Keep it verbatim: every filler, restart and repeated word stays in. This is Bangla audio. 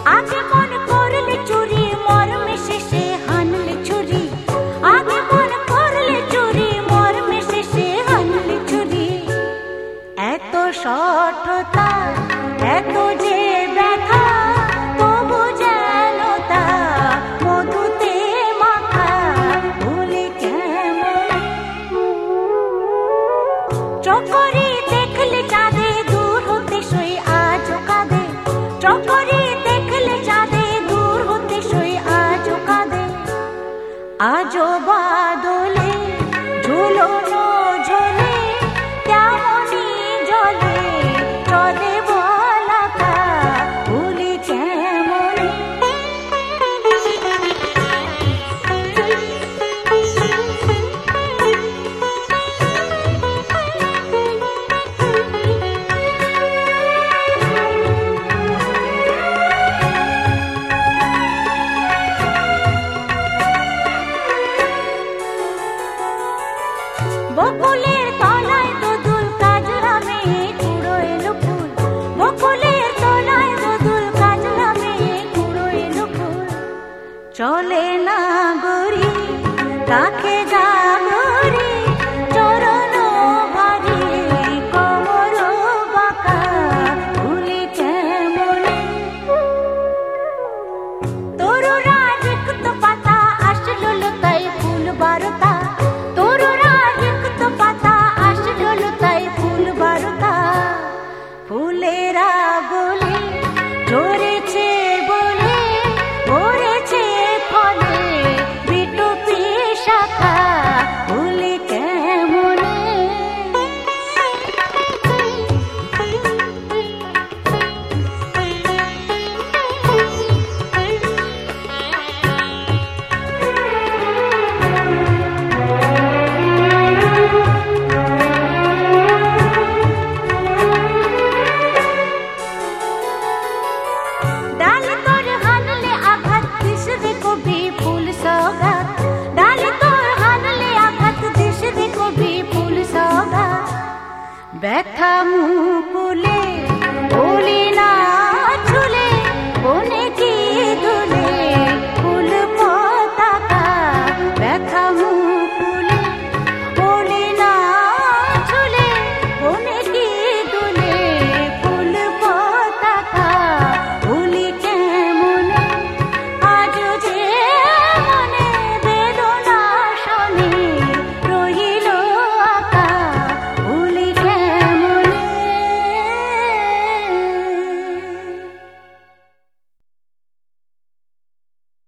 আগে মন করলে চুরি মরমে শেষে হানলে ছুরি আগে মন করলে চুরি মরমে শেষে হানলে ছুরি এত শঠতা এত যে ব্যথা তবু যেন তা মধুতে মাখা ভুলে কেমন চকরি দেখলে চাঁদে দূর হতে সই আজও কাঁদে চকরি দেখলে চাঁদে দূর হতে সই আজও কাঁদে আজও বাদলে ঝুলনো ঝোলে তেমনি জলে চলে বলাকা ভুলি কেমন বকুলের তলায় দোদুল কাজলা মেয়ে কুড়ো এলো ফুল বকুলের তলায় দোদুল কাজলা মেয়ে কুড়ো এলো ফুল চলে না গরি কাকে জাগরি চরণ ভারী কমর বাঁকা ভুলি কেমন তরুরা রিক্ত পাতা আসলো লতায় ফুল বারতা তরুরা রিক্ত পাতা আসলো লতায় ফুল বারতা ফুলেরা গলে ঝরেছে বলে ভরেছে ফলে বিটুপি শাখা ভুলি কেমন ডালে তোর হানলে আঘাত দিস রে কবি ফুল সৌগাত ডালে তোর হানলে আঘাত দিস রে কবি ফুল সৌগাত ব্যথা মুকুলে